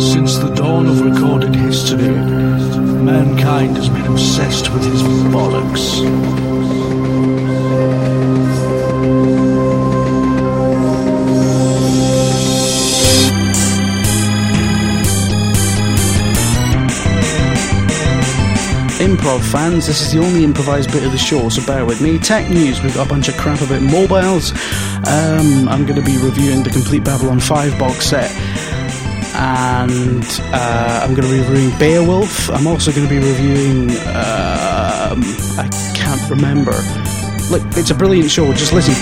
Since the dawn of recorded history, mankind has been obsessed with his bollocks. Improv fans, this is the only improvised bit of the show, so bear with me. Tech news, we've got a bunch of crap about mobiles. I'm going to be reviewing the complete Babylon 5 box set, and I'm going to be reviewing Beowulf. I'm also going to be reviewing I can't remember. Look, it's a brilliant show, just listen.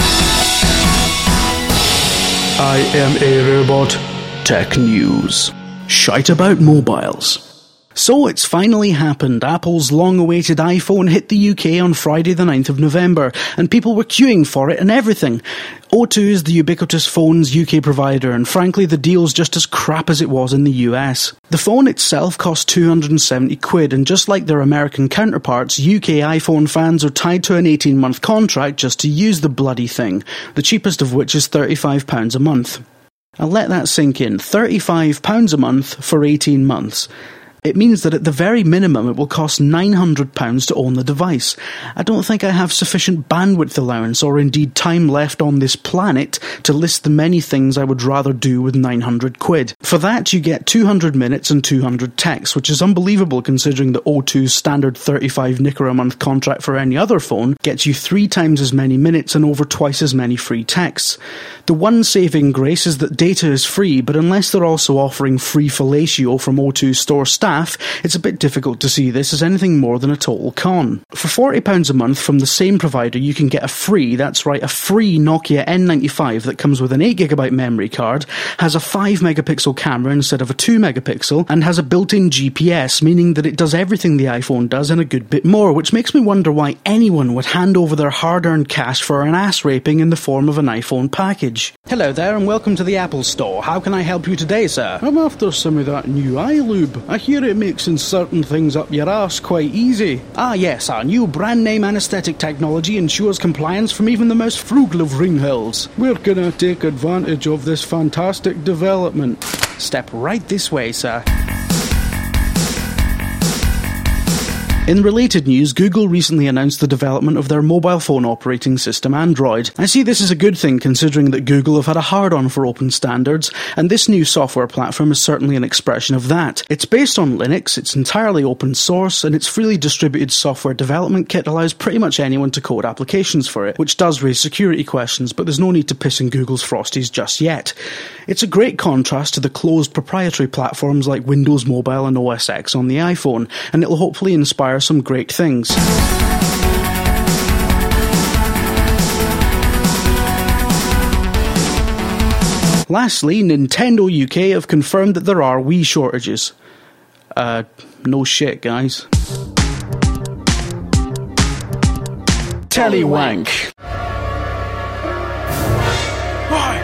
I am a robot. Tech news. Shite about mobiles. So it's finally happened. Apple's long-awaited iPhone hit the UK on Friday the 9th of November, and people were queuing for it and everything. O2 is the ubiquitous phone's UK provider, and frankly the deal's just as crap as it was in the US. The phone itself cost £270, and just like their American counterparts, UK iPhone fans are tied to an 18-month contract just to use the bloody thing, the cheapest of which is £35 a month. I'll let that sink in. £35 a month for 18 months. It means that at the very minimum it will cost £900 to own the device. I don't think I have sufficient bandwidth allowance or indeed time left on this planet to list the many things I would rather do with £900. For that you get 200 minutes and 200 texts, which is unbelievable considering that O2's standard 35 knicker a month contract for any other phone gets you 3 times as many minutes and over twice as many free texts. The one saving grace is that data is free, but unless they're also offering free fellatio from O2's store staff, it's a bit difficult to see this as anything more than a total con. For £40 a month from the same provider you can get a free Nokia N95 that comes with an 8GB memory card, has a 5MP camera instead of a 2MP, and has a built-in GPS, meaning that it does everything the iPhone does and a good bit more, which makes me wonder why anyone would hand over their hard-earned cash for an ass-raping in the form of an iPhone package. Hello there and welcome to the Apple Store. How can I help you today, sir? I'm after some of that new iLube. I hear it makes inserting things up your arse quite easy. Ah yes, our new brand name anaesthetic technology ensures compliance from even the most frugal of ringhills. We're gonna take advantage of this fantastic development. Step right this way, sir. In related news, Google recently announced the development of their mobile phone operating system Android. I see this as a good thing considering that Google have had a hard-on for open standards, and this new software platform is certainly an expression of that. It's based on Linux, it's entirely open source, and its freely distributed software development kit allows pretty much anyone to code applications for it, which does raise security questions, but there's no need to piss in Google's frosties just yet. It's a great contrast to the closed proprietary platforms like Windows Mobile and OS X on the iPhone, and it'll hopefully inspire some great things. Lastly, Nintendo UK have confirmed that there are Wii shortages. No shit, guys. Telewank. I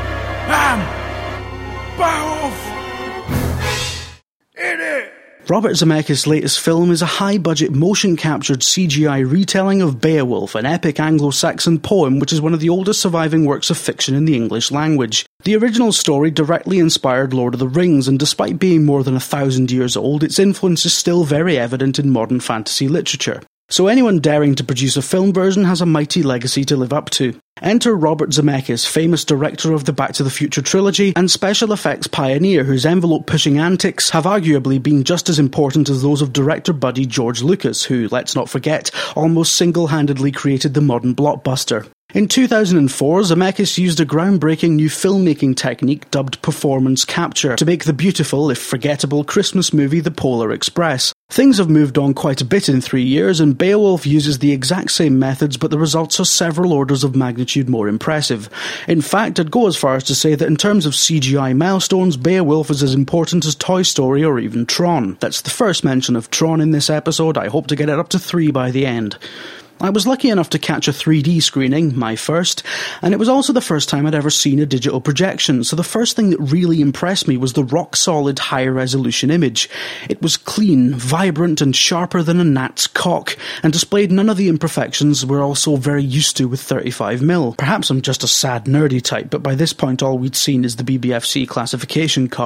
am Beowulf! In it! Robert Zemeckis' latest film is a high-budget, motion-captured CGI retelling of Beowulf, an epic Anglo-Saxon poem which is one of the oldest surviving works of fiction in the English language. The original story directly inspired Lord of the Rings, and despite being more than 1,000 years old, its influence is still very evident in modern fantasy literature. So anyone daring to produce a film version has a mighty legacy to live up to. Enter Robert Zemeckis, famous director of the Back to the Future trilogy, and special effects pioneer whose envelope-pushing antics have arguably been just as important as those of director buddy George Lucas, who, let's not forget, almost single-handedly created the modern blockbuster. In 2004, Zemeckis used a groundbreaking new filmmaking technique dubbed performance capture to make the beautiful, if forgettable, Christmas movie The Polar Express. Things have moved on quite a bit in 3 years, and Beowulf uses the exact same methods, but the results are several orders of magnitude more impressive. In fact, I'd go as far as to say that in terms of CGI milestones, Beowulf is as important as Toy Story or even Tron. That's the first mention of Tron in this episode. I hope to get it up to 3 by the end. I was lucky enough to catch a 3D screening, my first, and it was also the first time I'd ever seen a digital projection, so the first thing that really impressed me was the rock-solid high-resolution image. It was clean, vibrant, and sharper than a gnat's cock, and displayed none of the imperfections we're all so very used to with 35mm. Perhaps I'm just a sad nerdy type, but by this point all we'd seen is the BBFC classification card.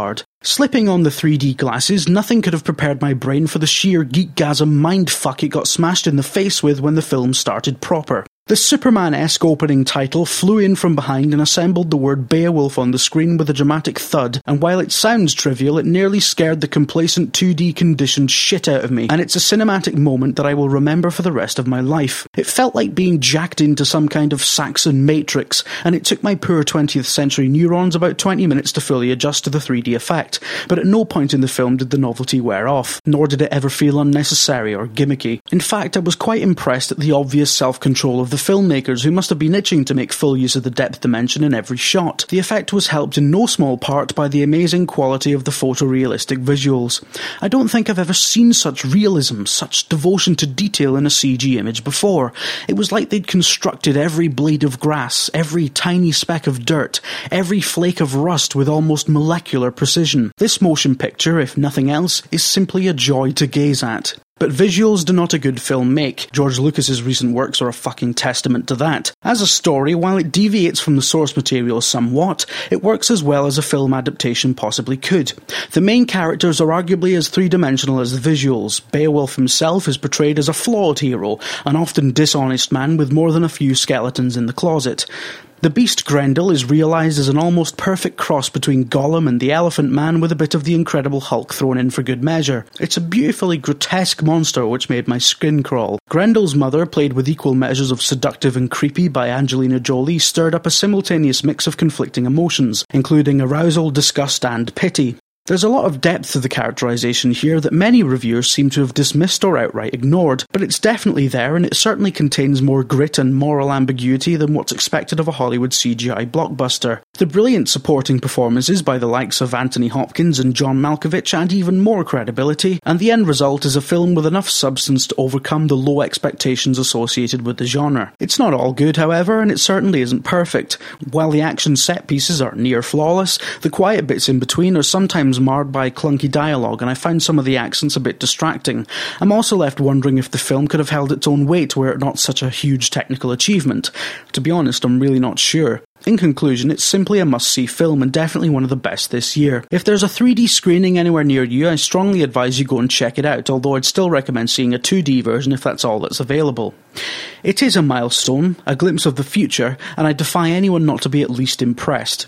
Slipping on the 3D glasses, nothing could have prepared my brain for the sheer geekgasm mindfuck it got smashed in the face with when the film started proper. The Superman-esque opening title flew in from behind and assembled the word Beowulf on the screen with a dramatic thud, and while it sounds trivial, it nearly scared the complacent 2D conditioned shit out of me, and it's a cinematic moment that I will remember for the rest of my life. It felt like being jacked into some kind of Saxon matrix, and it took my poor 20th century neurons about 20 minutes to fully adjust to the 3D effect, but at no point in the film did the novelty wear off, nor did it ever feel unnecessary or gimmicky. In fact, I was quite impressed at the obvious self-control of the filmmakers, who must have been itching to make full use of the depth dimension in every shot. The effect was helped in no small part by the amazing quality of the photorealistic visuals. I don't think I've ever seen such realism, such devotion to detail in a CG image before. It was like they'd constructed every blade of grass, every tiny speck of dirt, every flake of rust with almost molecular precision. This motion picture, if nothing else, is simply a joy to gaze at. But visuals do not a good film make. George Lucas's recent works are a fucking testament to that. As a story, while it deviates from the source material somewhat, it works as well as a film adaptation possibly could. The main characters are arguably as three-dimensional as the visuals. Beowulf himself is portrayed as a flawed hero, an often dishonest man with more than a few skeletons in the closet. The beast Grendel is realised as an almost perfect cross between Gollum and the Elephant Man, with a bit of the Incredible Hulk thrown in for good measure. It's a beautifully grotesque monster which made my skin crawl. Grendel's mother, played with equal measures of seductive and creepy by Angelina Jolie, stirred up a simultaneous mix of conflicting emotions, including arousal, disgust and pity. There's a lot of depth to the characterisation here that many reviewers seem to have dismissed or outright ignored, but it's definitely there, and it certainly contains more grit and moral ambiguity than what's expected of a Hollywood CGI blockbuster. The brilliant supporting performances by the likes of Anthony Hopkins and John Malkovich add even more credibility, and the end result is a film with enough substance to overcome the low expectations associated with the genre. It's not all good, however, and it certainly isn't perfect. While the action set pieces are near flawless, the quiet bits in between are sometimes marred by clunky dialogue, and I found some of the accents a bit distracting. I'm also left wondering if the film could have held its own weight were it not such a huge technical achievement. To be honest, I'm really not sure. In conclusion, it's simply a must-see film and definitely one of the best this year. If there's a 3D screening anywhere near you, I strongly advise you go and check it out, although I'd still recommend seeing a 2D version if that's all that's available. It is a milestone, a glimpse of the future, and I defy anyone not to be at least impressed.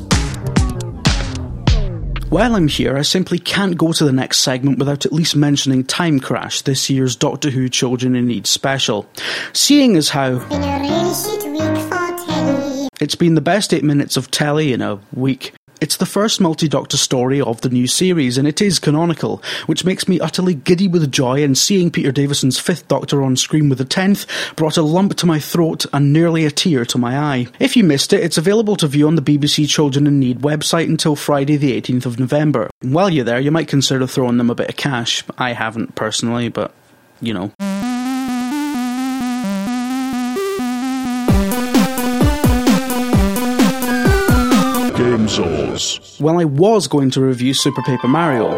While I'm here, I simply can't go to the next segment without at least mentioning Time Crash, this year's Doctor Who Children in Need special. Seeing as how It's been a really shit week for telly. It's been the best 8 minutes of telly in a week. It's the first multi-Doctor story of the new series, and it is canonical, which makes me utterly giddy with joy, and seeing Peter Davison's 5th Doctor on screen with the 10th brought a lump to my throat and nearly a tear to my eye. If you missed it, it's available to view on the BBC Children in Need website until Friday the 18th of November. And while you're there, you might consider throwing them a bit of cash. I haven't personally, but, you know. Well, I was going to review Super Paper Mario.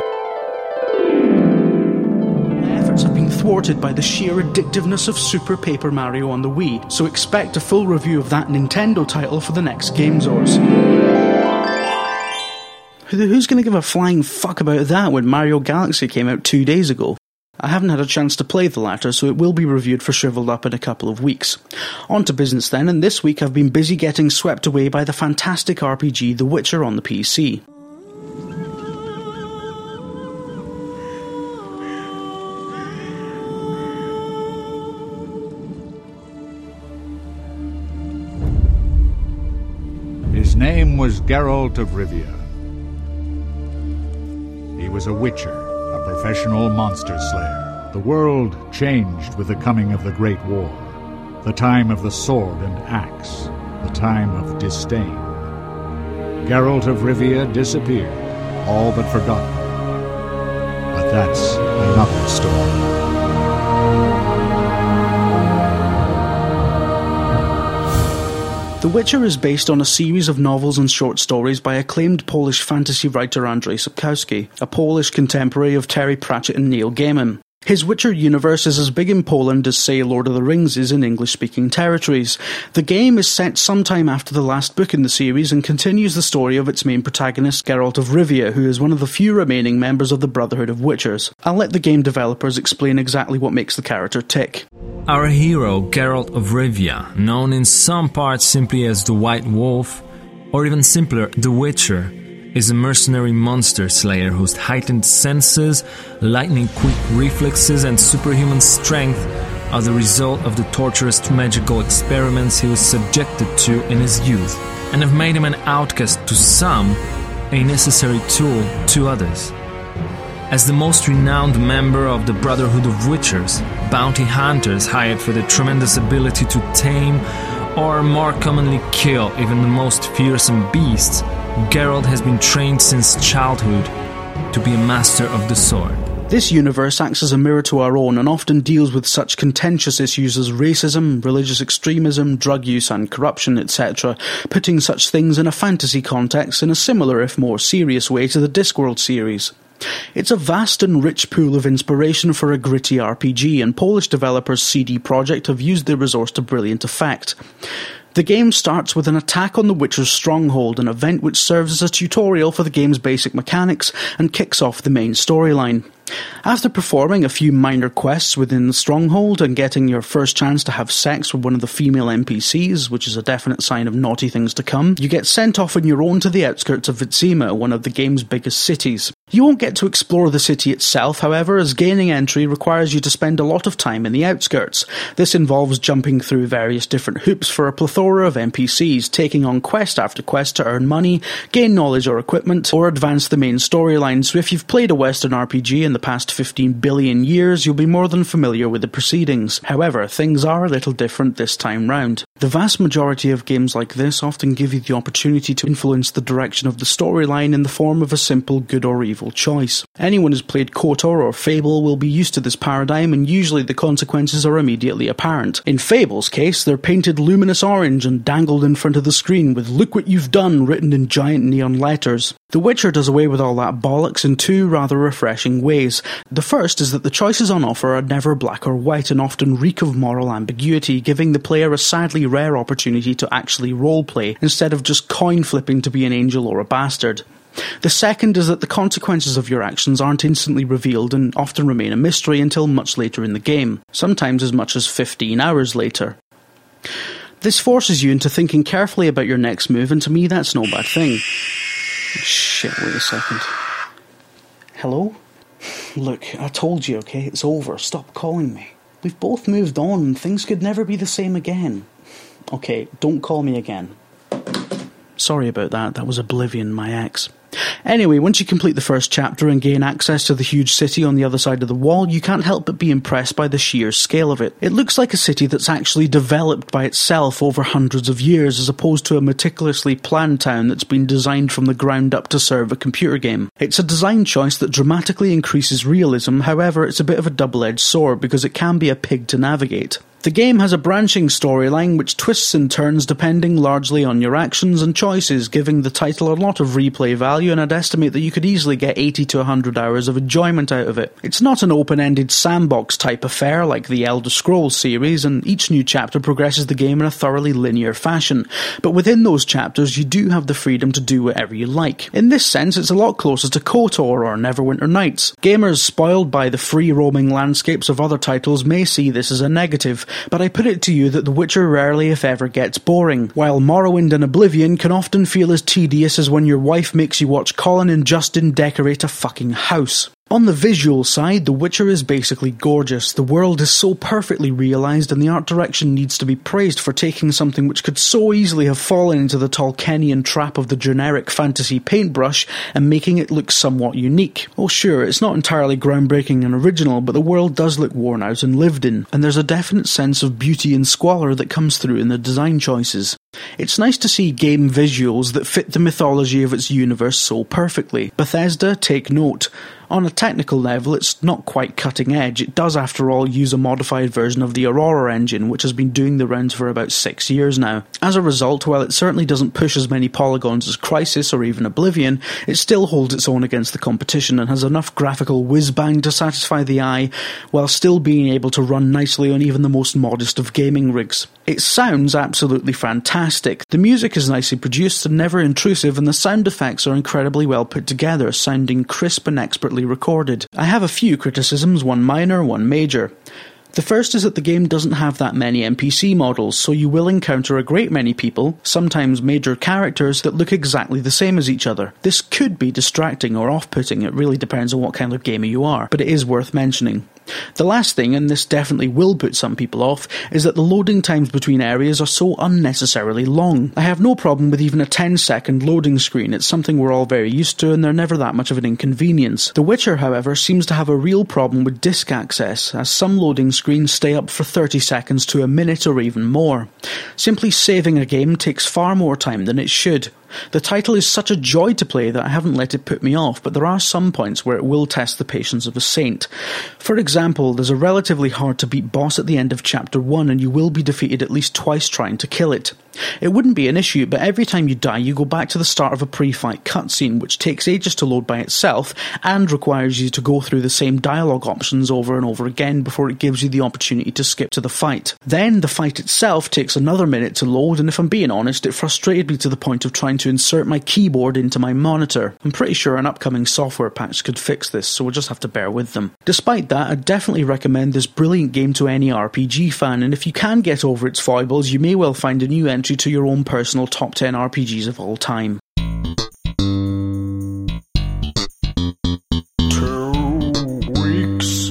My efforts have been thwarted by the sheer addictiveness of Super Paper Mario on the Wii, so expect a full review of that Nintendo title for the next GameZorz. Who's going to give a flying fuck about that when Mario Galaxy came out 2 days ago? I haven't had a chance to play the latter, so it will be reviewed for Shriveled Up in a couple of weeks. On to business then, and this week I've been busy getting swept away by the fantastic RPG The Witcher on the PC. His name was Geralt of Rivia. He was a witcher, a professional monster slayer. The world changed with the coming of the Great War, the time of the sword and axe, the time of disdain. Geralt of Rivia disappeared, all but forgotten. But that's another story. The Witcher is based on a series of novels and short stories by acclaimed Polish fantasy writer Andrzej Sapkowski, a Polish contemporary of Terry Pratchett and Neil Gaiman. His Witcher universe is as big in Poland as, say, Lord of the Rings is in English-speaking territories. The game is set sometime after the last book in the series and continues the story of its main protagonist, Geralt of Rivia, who is one of the few remaining members of the Brotherhood of Witchers. I'll let the game developers explain exactly what makes the character tick. Our hero, Geralt of Rivia, known in some parts simply as the White Wolf, or even simpler, the Witcher, is a mercenary monster slayer whose heightened senses, lightning-quick reflexes and superhuman strength are the result of the torturous magical experiments he was subjected to in his youth, and have made him an outcast to some, a necessary tool to others. As the most renowned member of the Brotherhood of Witchers, bounty hunters hired for their tremendous ability to tame, or more commonly kill, even the most fearsome beasts, Geralt has been trained since childhood to be a master of the sword. This universe acts as a mirror to our own and often deals with such contentious issues as racism, religious extremism, drug use and corruption, etc., putting such things in a fantasy context in a similar, if more serious way to the Discworld series. It's a vast and rich pool of inspiration for a gritty RPG, and Polish developers CD Projekt have used the resource to brilliant effect. The game starts with an attack on the Witcher's stronghold, an event which serves as a tutorial for the game's basic mechanics and kicks off the main storyline. After performing a few minor quests within the stronghold and getting your first chance to have sex with one of the female NPCs, which is a definite sign of naughty things to come, you get sent off on your own to the outskirts of Vizima, one of the game's biggest cities. You won't get to explore the city itself, however, as gaining entry requires you to spend a lot of time in the outskirts. This involves jumping through various different hoops for a plethora of NPCs, taking on quest after quest to earn money, gain knowledge or equipment, or advance the main storyline. So if you've played a Western RPG in the past 15 billion years, you'll be more than familiar with the proceedings. However, things are a little different this time round. The vast majority of games like this often give you the opportunity to influence the direction of the storyline in the form of a simple good or evil choice. Anyone who's played KOTOR or Fable will be used to this paradigm, and usually the consequences are immediately apparent. In Fable's case, they're painted luminous orange and dangled in front of the screen with "Look what you've done" written in giant neon letters. The Witcher does away with all that bollocks in two rather refreshing ways. The first is that the choices on offer are never black or white and often reek of moral ambiguity, giving the player a sadly rare opportunity to actually roleplay instead of just coin flipping to be an angel or a bastard. The second is that the consequences of your actions aren't instantly revealed and often remain a mystery until much later in the game, sometimes as much as 15 hours later. This forces you into thinking carefully about your next move, and to me that's no bad thing. Shit, wait a second. Hello? Look, I told you, okay? It's over. Stop calling me. We've both moved on and things could never be the same again. Okay, don't call me again. Sorry about that. That was Oblivion, my ex. Anyway, once you complete the first chapter and gain access to the huge city on the other side of the wall, you can't help but be impressed by the sheer scale of it. It looks like a city that's actually developed by itself over hundreds of years, as opposed to a meticulously planned town that's been designed from the ground up to serve a computer game. It's a design choice that dramatically increases realism, however it's a bit of a double-edged sword because it can be a pig to navigate. The game has a branching storyline which twists and turns depending largely on your actions and choices, giving the title a lot of replay value, and I'd estimate that you could easily get 80 to 100 hours of enjoyment out of it. It's not an open-ended sandbox type affair like the Elder Scrolls series, and each new chapter progresses the game in a thoroughly linear fashion, but within those chapters you do have the freedom to do whatever you like. In this sense, it's a lot closer to KOTOR or Neverwinter Nights. Gamers spoiled by the free-roaming landscapes of other titles may see this as a negative, but I put it to you that The Witcher rarely if ever gets boring, while Morrowind and Oblivion can often feel as tedious as when your wife makes you watch Colin and Justin decorate a fucking house. On the visual side, The Witcher is basically gorgeous. The world is so perfectly realised, and the art direction needs to be praised for taking something which could so easily have fallen into the Tolkienian trap of the generic fantasy paintbrush and making it look somewhat unique. Oh sure, it's not entirely groundbreaking and original, but the world does look worn out and lived in, and there's a definite sense of beauty and squalor that comes through in the design choices. It's nice to see game visuals that fit the mythology of its universe so perfectly. Bethesda, take note. On a technical level, it's not quite cutting edge. It does, after all, use a modified version of the Aurora engine, which has been doing the rounds for about 6 years now. As a result, while it certainly doesn't push as many polygons as Crysis or even Oblivion, it still holds its own against the competition and has enough graphical whiz-bang to satisfy the eye, while still being able to run nicely on even the most modest of gaming rigs. It sounds absolutely fantastic. The music is nicely produced and never intrusive, and the sound effects are incredibly well put together, sounding crisp and expertly recorded. I have a few criticisms, one minor, one major. The first is that the game doesn't have that many NPC models, so you will encounter a great many people, sometimes major characters, that look exactly the same as each other. This could be distracting or off-putting, it really depends on what kind of gamer you are, but it is worth mentioning. The last thing, and this definitely will put some people off, is that the loading times between areas are so unnecessarily long. I have no problem with even a 10-second loading screen. It's something we're all very used to, and they're never that much of an inconvenience. The Witcher, however, seems to have a real problem with disk access, as some loading screens stay up for 30 seconds to a minute or even more. Simply saving a game takes far more time than it should. The title is such a joy to play that I haven't let it put me off, but there are some points where it will test the patience of a saint. For example, there's a relatively hard-to-beat boss at the end of Chapter 1, and you will be defeated at least twice trying to kill it. It wouldn't be an issue, but every time you die you go back to the start of a pre-fight cutscene, which takes ages to load by itself, and requires you to go through the same dialogue options over and over again before it gives you the opportunity to skip to the fight. Then the fight itself takes another minute to load, and if I'm being honest, it frustrated me to the point of trying to insert my keyboard into my monitor. I'm pretty sure an upcoming software patch could fix this, so we'll just have to bear with them. Despite that, I'd definitely recommend this brilliant game to any RPG fan, and if you can get over its foibles, you may well find a new entry to your own personal top 10 RPGs of all time. 2 weeks.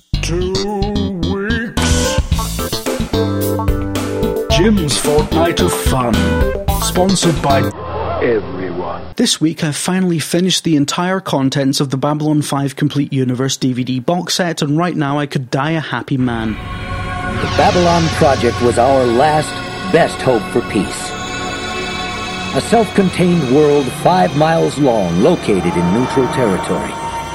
Jim's Fortnight of Fun. Sponsored by everyone. This week I've finally finished the entire contents of the Babylon 5 Complete Universe DVD box set, and right now I could die a happy man. The Babylon Project was our last, best hope for peace. A self-contained world 5 miles long, located in neutral territory.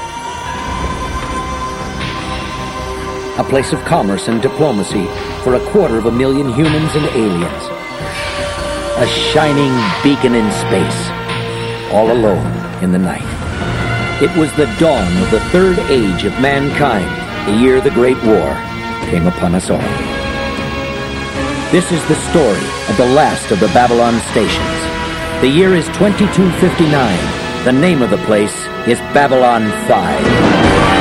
A place of commerce and diplomacy for 250,000 humans and aliens. A shining beacon in space, all alone in the night. It was the dawn of the third age of mankind, the year the Great War came upon us all. This is the story of the last of the Babylon stations. The year is 2259. The name of the place is Babylon 5.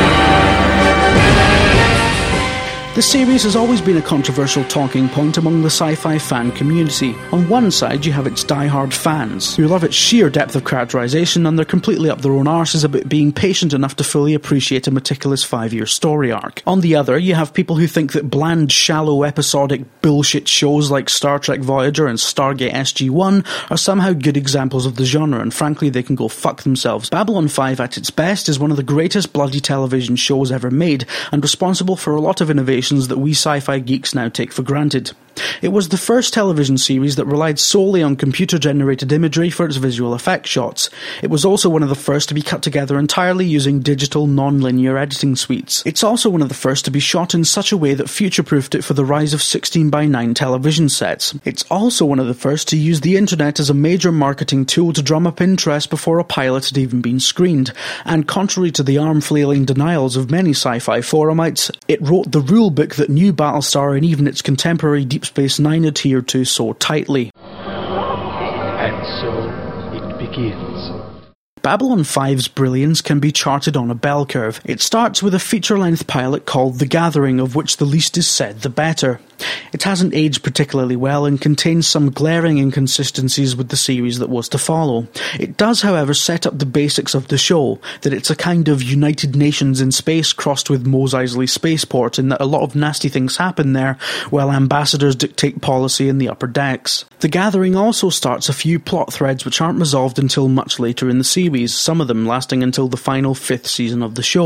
The series has always been a controversial talking point among the sci-fi fan community. On one side you have its die-hard fans, who love its sheer depth of characterization, and they're completely up their own arses about being patient enough to fully appreciate a meticulous 5-year story arc. On the other, you have people who think that bland, shallow, episodic bullshit shows like Star Trek Voyager and Stargate SG-1 are somehow good examples of the genre, and frankly they can go fuck themselves. Babylon 5 at its best is one of the greatest bloody television shows ever made, and responsible for a lot of innovation that we sci-fi geeks now take for granted. It was the first television series that relied solely on computer-generated imagery for its visual effect shots. It was also one of the first to be cut together entirely using digital non-linear editing suites. It's also one of the first to be shot in such a way that future-proofed it for the rise of 16:9 television sets. It's also one of the first to use the internet as a major marketing tool to drum up interest before a pilot had even been screened, and contrary to the arm-flailing denials of many sci-fi forumites, it wrote the rulebook that knew Battlestar and even its contemporary Deep Space Nine adhered to so tightly. And so it begins. Babylon 5's brilliance can be charted on a bell curve. It starts with a feature-length pilot called The Gathering, of which the least is said the better. It hasn't aged particularly well and contains some glaring inconsistencies with the series that was to follow. It does, however, set up the basics of the show, that it's a kind of United Nations in space crossed with Mos Eisley Spaceport, in that a lot of nasty things happen there, while ambassadors dictate policy in the upper decks. The Gathering also starts a few plot threads which aren't resolved until much later in the series, some of them lasting until the final 5th season of the show.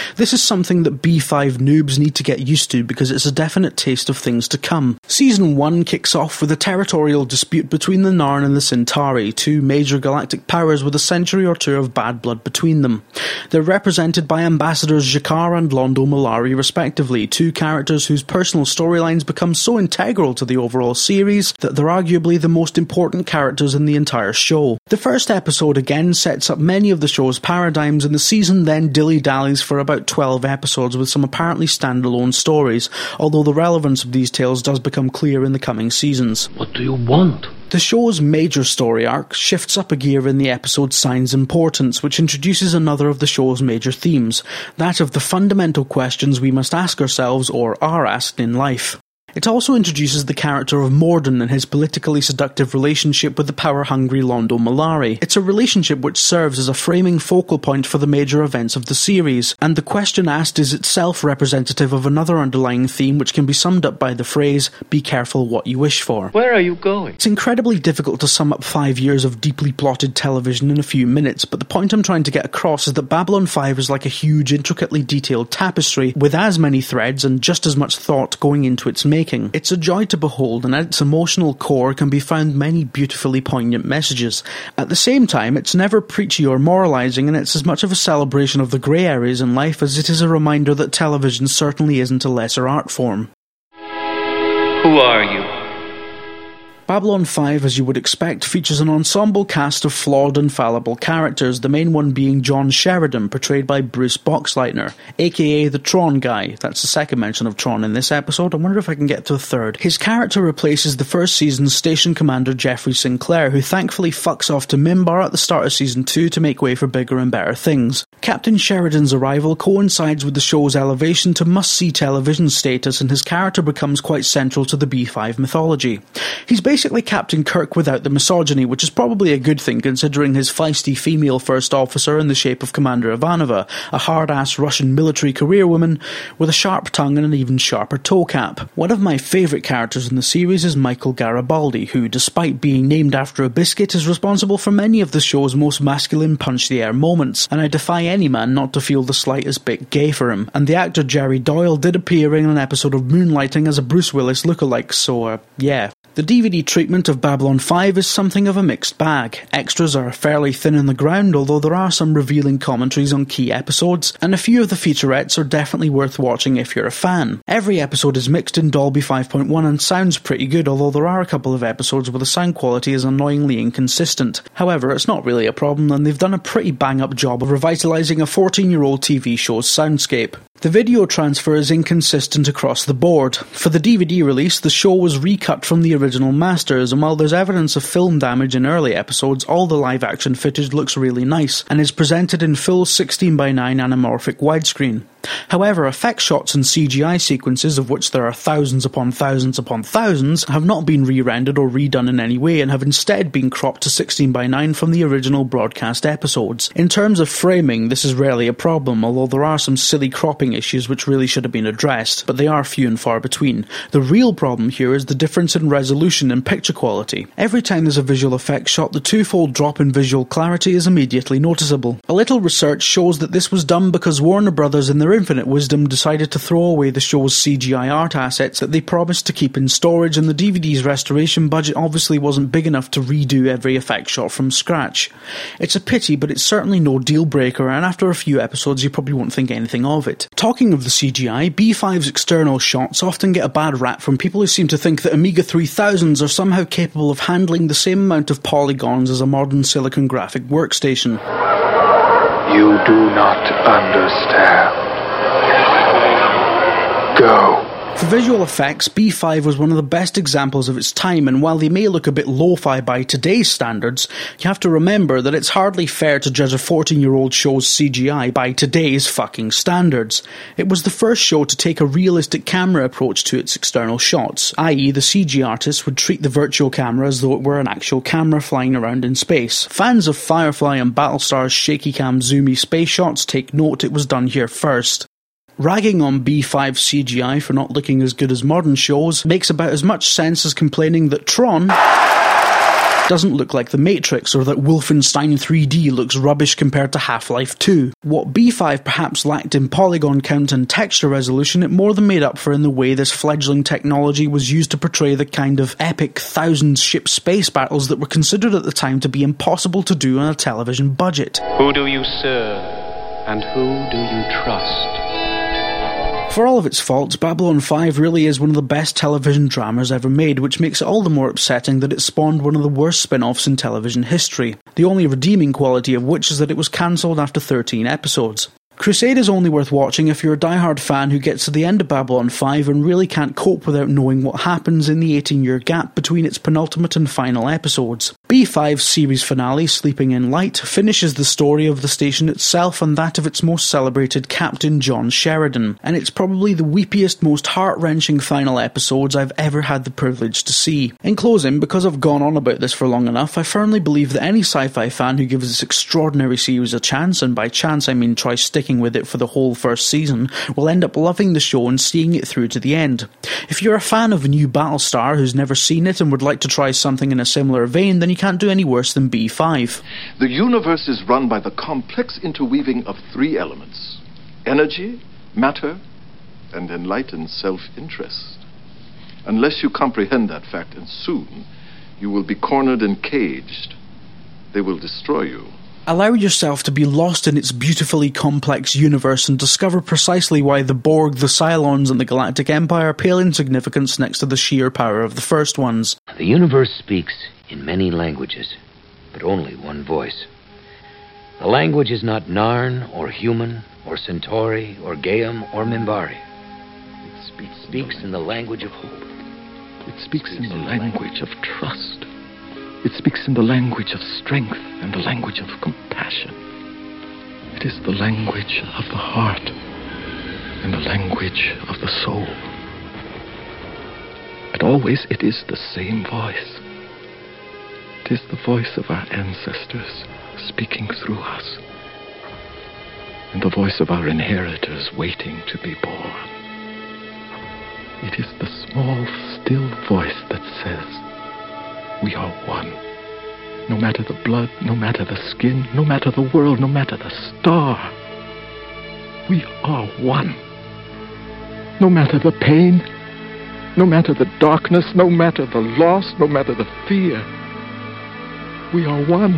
This is something that B5 noobs need to get used to because it's a definite taste of things to come. Season 1 kicks off with a territorial dispute between the Narn and the Centauri, two major galactic powers with a century or two of bad blood between them. They're represented by Ambassadors G'Kar and Londo Mollari respectively, two characters whose personal storylines become so integral to the overall series that they're arguably the most important characters in the entire show. The first episode again sets up many of the show's paradigms, and the season then dilly-dallies for about 12 episodes with some apparently standalone stories, although the relevance of these tales does become clear in the coming seasons. What do you want? The show's major story arc shifts up a gear in the episode Signs Importance, which introduces another of the show's major themes, that of the fundamental questions we must ask ourselves or are asked in life. It also introduces the character of Morden and his politically seductive relationship with the power-hungry Londo Mollari. It's a relationship which serves as a framing focal point for the major events of the series, and the question asked is itself representative of another underlying theme which can be summed up by the phrase, "Be careful what you wish for." Where are you going? It's incredibly difficult to sum up 5 years of deeply plotted television in a few minutes, but the point I'm trying to get across is that Babylon 5 is like a huge, intricately detailed tapestry with as many threads and just as much thought going into its making. It's a joy to behold, and at its emotional core can be found many beautifully poignant messages. At the same time, it's never preachy or moralising, and it's as much of a celebration of the grey areas in life as it is a reminder that television certainly isn't a lesser art form. Who are you? Babylon 5, as you would expect, features an ensemble cast of flawed and fallible characters, the main one being John Sheridan, portrayed by Bruce Boxleitner, aka the Tron guy. That's the second mention of Tron in this episode. I wonder if I can get to a third. His character replaces the first season's station commander Jeffrey Sinclair, who thankfully fucks off to Mimbar at the start of season 2 to make way for bigger and better things. Captain Sheridan's arrival coincides with the show's elevation to must-see television status, and his character becomes quite central to the B5 mythology. He's basically Captain Kirk without the misogyny, which is probably a good thing considering his feisty female first officer in the shape of Commander Ivanova, a hard-ass Russian military career woman with a sharp tongue and an even sharper toe cap. One of my favourite characters in the series is Michael Garibaldi, who, despite being named after a biscuit, is responsible for many of the show's most masculine punch-the-air moments, and I defy any man not to feel the slightest bit gay for him. And the actor Jerry Doyle did appear in an episode of Moonlighting as a Bruce Willis lookalike, so yeah. The DVD treatment of Babylon 5 is something of a mixed bag. Extras are fairly thin on the ground, although there are some revealing commentaries on key episodes, and a few of the featurettes are definitely worth watching if you're a fan. Every episode is mixed in Dolby 5.1 and sounds pretty good, although there are a couple of episodes where the sound quality is annoyingly inconsistent. However, it's not really a problem, and they've done a pretty bang-up job of revitalising a 14-year-old TV show's soundscape. The video transfer is inconsistent across the board. For the DVD release, the show was recut from the original masters, and while there's evidence of film damage in early episodes, all the live-action footage looks really nice, and is presented in full 16:9 anamorphic widescreen. However, effect shots and CGI sequences, of which there are thousands upon thousands upon thousands, have not been re-rendered or redone in any way, and have instead been cropped to 16:9 from the original broadcast episodes. In terms of framing, this is rarely a problem, although there are some silly cropping issues which really should have been addressed, but they are few and far between. The real problem here is the difference in resolution and picture quality. Every time there's a visual effect shot, the twofold drop in visual clarity is immediately noticeable. A little research shows that this was done because Warner Brothers, in their infinite wisdom, decided to throw away the show's CGI art assets that they promised to keep in storage, and the DVD's restoration budget obviously wasn't big enough to redo every effect shot from scratch. It's a pity, but it's certainly no deal breaker, and after a few episodes you probably won't think anything of it. Talking of the CGI, B5's external shots often get a bad rap from people who seem to think that Amiga 3000s are somehow capable of handling the same amount of polygons as a modern Silicon graphic workstation. You do not understand. Go. For visual effects, B5 was one of the best examples of its time, and while they may look a bit lo-fi by today's standards, you have to remember that it's hardly fair to judge a 14-year-old show's CGI by today's fucking standards. It was the first show to take a realistic camera approach to its external shots, i.e. the CG artists would treat the virtual camera as though it were an actual camera flying around in space. Fans of Firefly and Battlestar's shaky cam zoomy space shots take note it was done here first. Ragging on B5 CGI for not looking as good as modern shows makes about as much sense as complaining that Tron doesn't look like The Matrix, or that Wolfenstein 3D looks rubbish compared to Half-Life 2. What B5 perhaps lacked in polygon count and texture resolution, it more than made up for in the way this fledgling technology was used to portray the kind of epic thousand-ship space battles that were considered at the time to be impossible to do on a television budget. Who do you serve, and who do you trust? For all of its faults, Babylon 5 really is one of the best television dramas ever made, which makes it all the more upsetting that it spawned one of the worst spin-offs in television history, the only redeeming quality of which is that it was cancelled after 13 episodes. Crusade is only worth watching if you're a diehard fan who gets to the end of Babylon 5 and really can't cope without knowing what happens in the 18-year gap between its penultimate and final episodes. B5's series finale, Sleeping in Light, finishes the story of the station itself and that of its most celebrated captain, John Sheridan, and it's probably the weepiest, most heart-wrenching final episodes I've ever had the privilege to see. In closing, because I've gone on about this for long enough, I firmly believe that any sci-fi fan who gives this extraordinary series a chance, and by chance I mean try sticking with it for the whole first season, will end up loving the show and seeing it through to the end. If you're a fan of a new Battlestar who's never seen it and would like to try something in a similar vein, then you can't do any worse than B5. The universe is run by the complex interweaving of three elements: energy, matter, and enlightened self-interest. Unless you comprehend that fact, and soon, you will be cornered and caged. They will destroy you. Allow yourself to be lost in its beautifully complex universe and discover precisely why the Borg, the Cylons, and the Galactic Empire pale in significance next to the sheer power of the first ones. The universe speaks in many languages, but only one voice. The language is not Narn, or human, or Centauri, or Gaum, or Minbari. It speaks in the language of hope. It speaks in the language of trust. It speaks in the language of strength and the language of compassion. It is the language of the heart and the language of the soul. And always it is the same voice. It is the voice of our ancestors speaking through us, and the voice of our inheritors waiting to be born. It is the small, still voice that says, we are one. No matter the blood, no matter the skin, no matter the world, no matter the star. We are one. No matter the pain, no matter the darkness, no matter the loss, no matter the fear. We are one.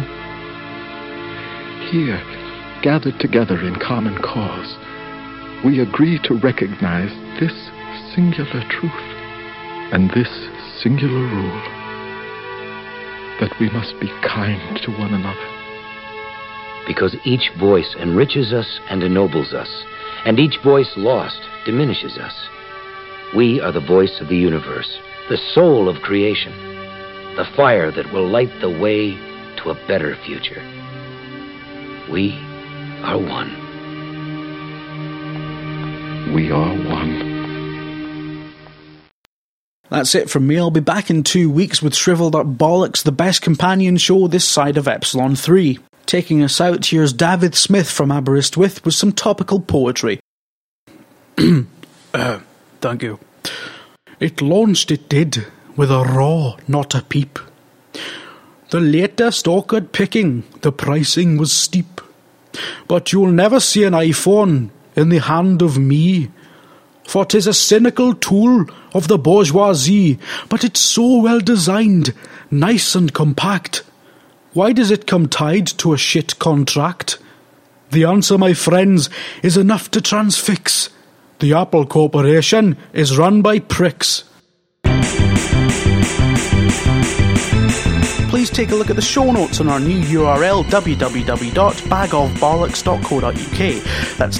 Here, gathered together in common cause, we agree to recognize this singular truth and this singular rule: that we must be kind to one another. Because each voice enriches us and ennobles us, and each voice lost diminishes us. We are the voice of the universe, the soul of creation, the fire that will light the way to a better future. We are one. We are one. That's it from me. I'll be back in 2 weeks with Shriveled Up Bollocks, the best companion show this side of Epsilon 3. Taking us out, here's David Smith from Aberystwyth with some topical poetry. Thank you. It launched, it did, with a roar, not a peep. The latest orchid picking, the pricing was steep. But you'll never see an iPhone in the hand of me, for 'tis a cynical tool of the bourgeoisie, but it's so well designed, nice and compact. Why does it come tied to a shit contract? The answer, my friends, is enough to transfix. The Apple Corporation is run by pricks. Please take a look at the show notes on our new URL, www.bagofbollocks.co.uk. That's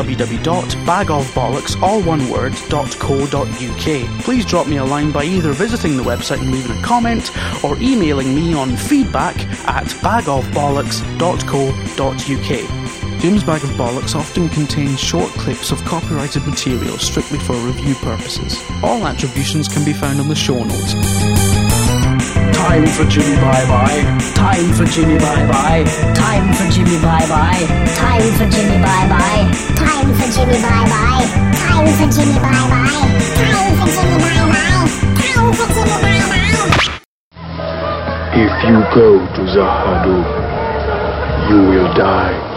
www.bagofbollocks.co.uk. Please drop me a line by either visiting the website and leaving a comment, or emailing me on feedback@bagofbollocks.co.uk. Jim's Bag of Bollocks often contains short clips of copyrighted material strictly for review purposes. All attributions can be found on the show notes. Time for Jimmy bye-bye. Time for Jimmy bye-bye. Time for Jimmy bye-bye. Time for Jimmy bye-bye. Time for Jimmy bye-bye. Time for Jimmy bye-bye. Time for Jimmy bye-bye. Time for Jimmy bye-bye. If If you go to Zahadu, you will die.